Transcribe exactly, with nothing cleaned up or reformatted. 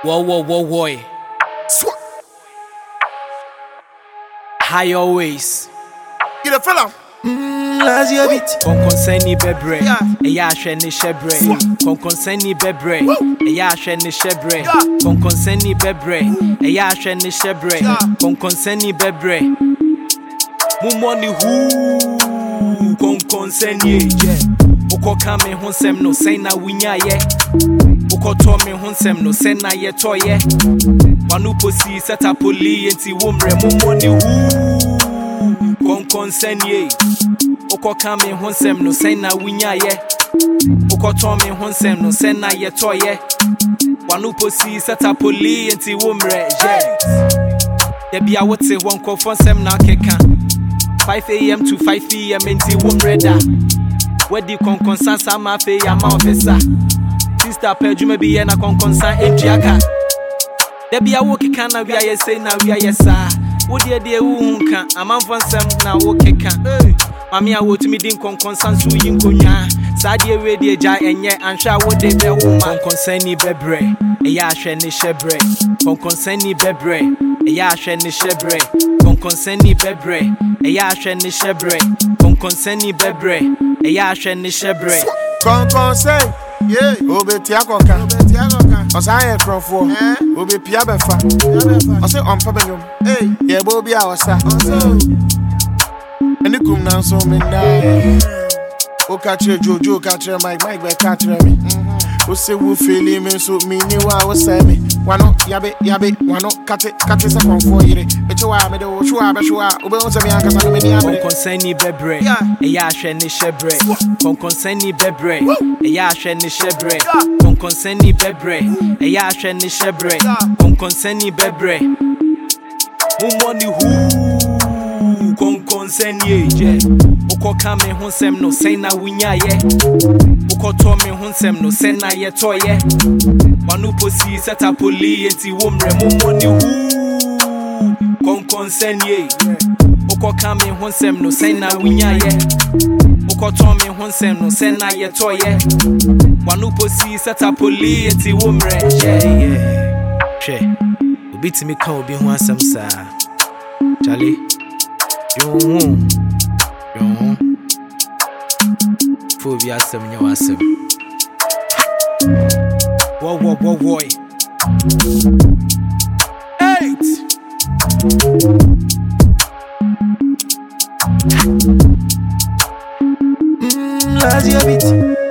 Whoa, whoa, whoa, whoa. High always. Get a fella. Mmm, las your bit. Con conseni bebre. E ya she ni shebre. Con conseni bebre. E ya she ni shebre. Con conseni bebre. E ya she ni shebre. Con conseni bebre. Mu money who. Con conseni je. Oko kame honsem no say na winya ye. Oko to me honsem no say na ye to ye. Wanu posi set up poli enti womre mu money who. Con conseni. Oko kame honsem no say na winya ye. Oko to me honsem no say na ye to ye. Wanu posi set up poli enti womre je. Debi a wote won ko fonsem na keka. five a m to five p m enti womre da. Where the con consansa ma fe ya ma officer. Sister Pedro me be na con consan entriaka. There be a woke kana we are say na we are sa. Wo de de wu nka amanfo nsem na wo keka. Mami a wo tumi din con consansu yin konwa. Sa de we de ja enye anhwa wo de be wo ma. Con consani bebre. E ya hwe ne shebre. Con consani bebre. E ya hwe ne shebre. Con consani bebre. E ya hwe ne shebre. Con consani bebre. E ya hwe ne shebre. Con consay. Yeah, obe tia koka. Obe tia koka. Osa ye krofo. Eh? Obe pia befa. Pia befa. Ose ompa benyom. Hey, ye bo bia osa. Oso. Eni kum na so me na. O catch Jojo, catch Mike, Mike be catch me. O se wo feel me so me ni wa wo say me. Wano yabe yabe wano catch catch se kon fo yire. Me che wa me de wo shwa be shwa. Obe on se me akasa me ni abe. Con consani bebre. E ya hwe ne shebre. Con consani bebre. E ya hwe ne shebre. Con consani bebre. E ya hwe ne shebre. Con consani bebre. Mu money who. Con consani je. Oko kame honsem no say na winya ye. Oko to me honsem no say na ye to ye. Wanu posi set up poli enti womre mu money who. Con consani. Oko kame honsem no say na winya ye. Oko to me honsem no say na ye to ye. Wanu posi set up poli enti womre je yeah. She obi timi ka obi ho asem sa. Charlie yo yo Phobia asem nyo asem. Wo wo wo wo. Eight. Mmm, las your bit.